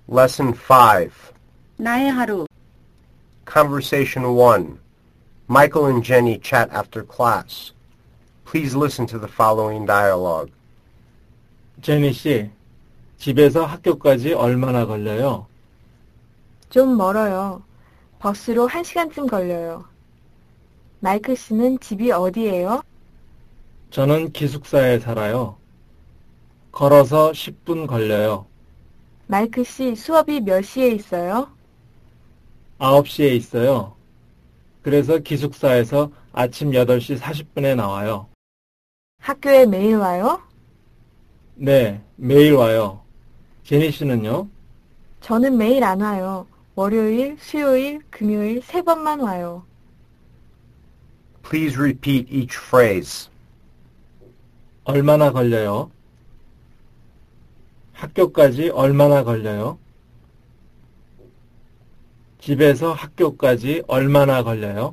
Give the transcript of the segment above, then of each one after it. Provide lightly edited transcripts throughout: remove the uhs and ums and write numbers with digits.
Lesson 5. 나의 하루. Conversation 1. Michael and Jenny chat after class. Please listen to the following dialogue. 제니 씨, 집에서 학교까지 얼마나 걸려요? 좀 멀어요. 버스로 1시간쯤 걸려요. 마이클 씨는 집이 어디예요? 저는 기숙사에 살아요. 걸어서 10분 걸려요. 마이클 씨 수업이 몇 시에 있어요? 9시에 있어요. 그래서 기숙사에서 아침 8시 40분에 나와요. 학교에 매일 와요? 네, 매일 와요. 제니 씨는요? 저는 매일 안 와요. 월요일, 수요일, 금요일 3번만 와요. Please repeat each phrase. 얼마나 걸려요? 학교까지 얼마나 걸려요? 집에서 학교까지 얼마나 걸려요?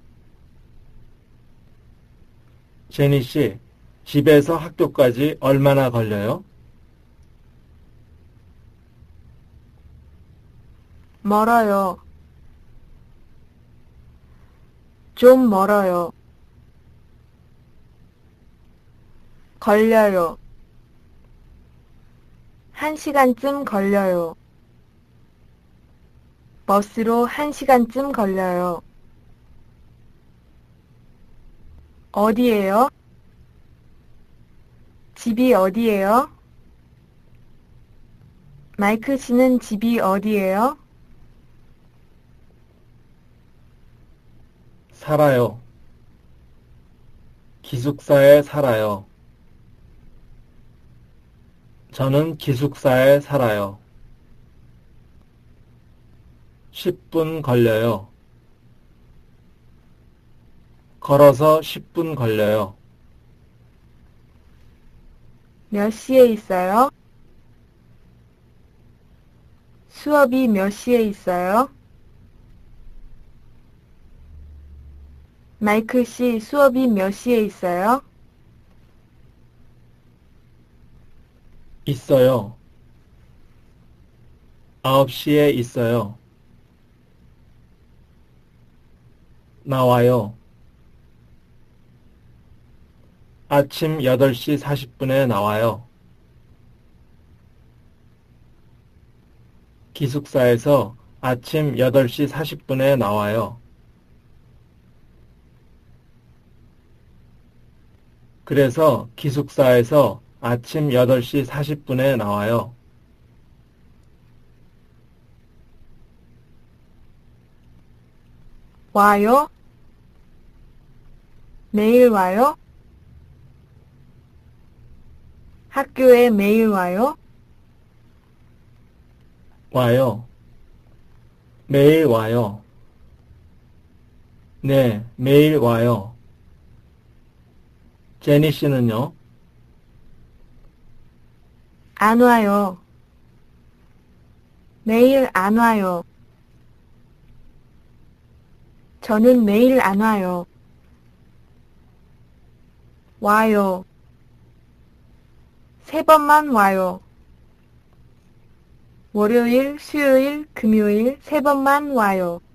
제니 씨, 집에서 학교까지 얼마나 걸려요? 멀어요. 좀 멀어요. 걸려요. 1시간쯤 걸려요. 버스로 1시간쯤 걸려요. 어디예요? 집이 어디예요? 마이클 씨는 집이 어디예요? 살아요. 기숙사에 살아요. 저는 기숙사에 살아요. 10분 걸려요. 걸어서 10분 걸려요. 몇 시에 있어요? 수업이 몇 시에 있어요? 마이클 씨 수업이 몇 시에 있어요? 있어요. 9시에 있어요. 나와요. 아침 8시 40분에 나와요. 기숙사에서 아침 8시 40분에 나와요. 그래서 기숙사에서 아침 8시 40분에 나와요. 와요? 매일 와요? 학교에 매일 와요? 와요. 매일 와요. 네, 매일 와요. 제니 씨는요? 안 와요. 매일 안 와요. 저는 매일 안 와요. 와요. 3번만 와요. 월요일, 수요일, 금요일 3번만 와요.